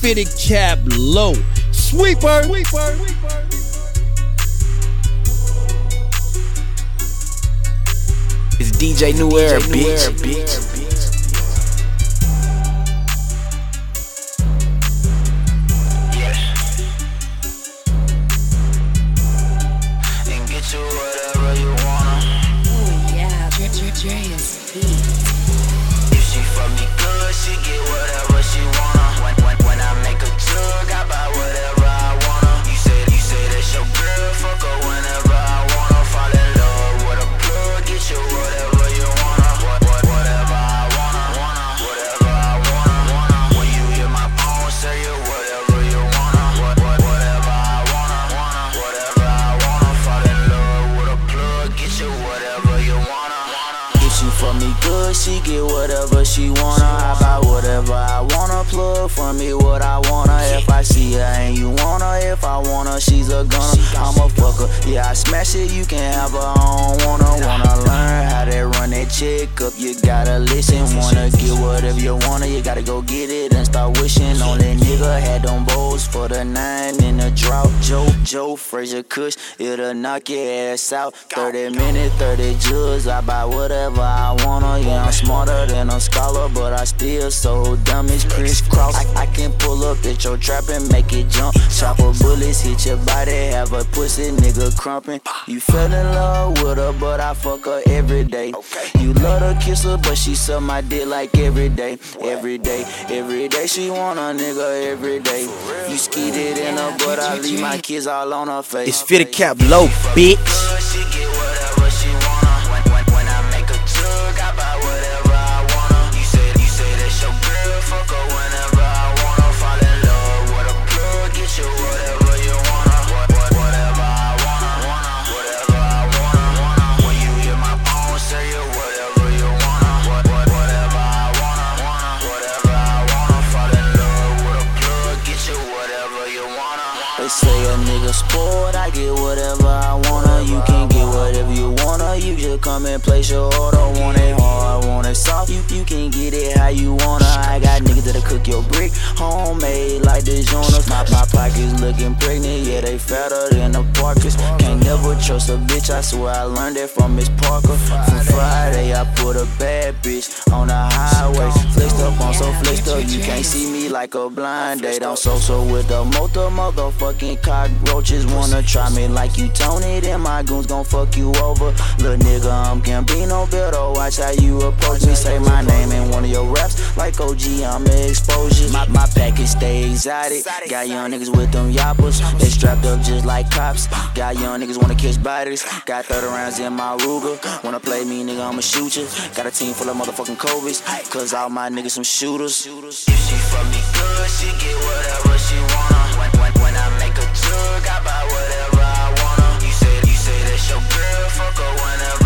fitted cap low. Sweeper. It's DJ New Era, bitch. To whatever you wanna. Oh yeah, Dre's beat. If she fuck me good, she get whatever she wanna. When I make a jug, I buy whatever I wanna. You say that's your girl, fuck her whenever I wanna. Fall in love with a plug, get you whatever you wanna. Whatever I wanna. Whatever I wanna. When you hear my phone, say you whatever you wanna. Whatever I wanna. Whatever I wanna. Fall in love with a plug, get you whatever you wanna. If she fuck me good, she get whatever she wanna. I buy whatever I wanna. Plug for me what I wanna. If I see her and you wanna, if I wanna, she's a gunner. I'm a fucker, yeah, I smash it, you can have her, I don't wanna learn how to run that check up. You gotta listen, wanna get whatever you wanna. You gotta go get it and start wishing on that nigga. Had them bowls for the 9 in the drought. Joe Frazier Kush, it'll knock your ass out. 30 minutes, 30 jugs, I buy whatever I wanna. Yeah, I'm smarter than a scholar, but I still so dumb as crisscross. I can pull up at your trap and make it jump. Chopper bullets hit your body, have a pussy nigga crumpin'. You fell in love with her, but I fuck her every day. You love to kiss her, but she suck my dick like every day. Every day she want a nigga every day. You skeeted in her, but I leave my kids all on her face. It's fitted cap low, bitch. She get whatever she wanna. When I make a jug, I buy whatever I wanna. You say that's your girl, fuck her whenever I wanna. Fall in love with a plug, get you whatever you wanna. Whatever I wanna. Whatever I wanna. When you hear my phone, say you whatever you wanna. Whatever I wanna. Whatever I wanna. Fall in love with a plug, get you whatever you wanna. They say a nigga spoiled, I get whatever I wanna. You can get whatever you wanna. You just come and place your order. Want it hard, want it soft. You can get it how you wanna. I got niggas that'll cook your brick, homemade like the Jonas. My pockets looking pregnant, yeah, they fatter than the Parkers. Can't never trust a bitch, I swear I learned that from Miss Parker. For Friday, I put a bad bitch on the highway. Flexed up on so flexed up, you can't see me like a blind date. I'm so with the motherfucking cockroaches. Wanna try me like you Tony, then my goons gon' fuck you over. Little nigga, I'm Gambino, better watch how you approach me. Say my name in one of your raps, like OG, I'm an exposure. My package stay exotic. Got young niggas with them yappers, they strapped up just like cops. Got young niggas wanna catch bodies. Got 30 rounds in my Ruger. Wanna play me, nigga, I'ma shoot you. Got a team full of motherfucking Kobe's, cause all my niggas some shooters. If she fuck me good, she get whatever she wanna. When I make a jug, I buy whatever I wanna. You say that's your girl, fuck her whenever